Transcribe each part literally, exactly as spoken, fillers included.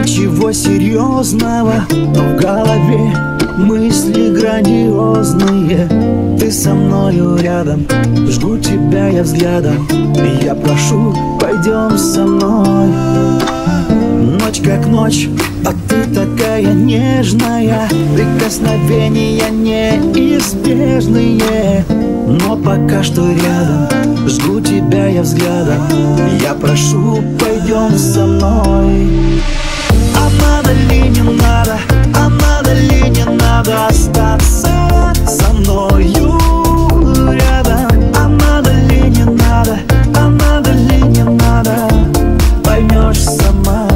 ничего серьезного, но в голове мысли грандиозные. Ты со мною рядом, жду тебя я взглядом, и я прошу, пойдем со мной. Ночь как ночь, а ты такая нежная, прикосновения неизбежные. Но пока что рядом, жду тебя я взглядом, я прошу, пойдем со мной. А надо ли не надо, а надо ли не надо остаться со мною рядом? А надо ли не надо, а надо ли не надо, поймешь сама.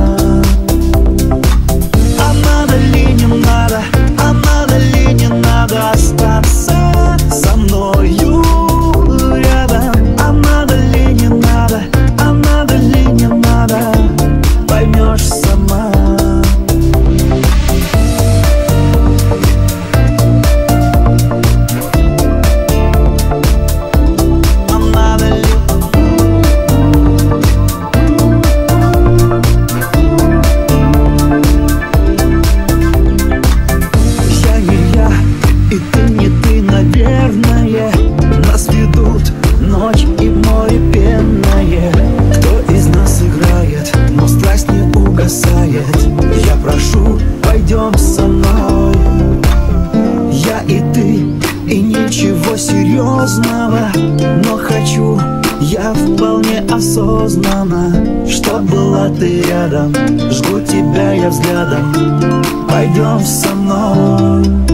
А надо ли не надо, а надо ли не надо остаться со мною рядом? А надо ли не надо, а надо ли не надо, поймешь сама. Нас ведут ночь и море пенное. Кто из нас играет, но страсть не угасает. Я прошу, пойдем со мной. Я и ты, и ничего серьезного, но хочу я вполне осознанно, чтоб была ты рядом, жду тебя я взглядом, пойдем со мной.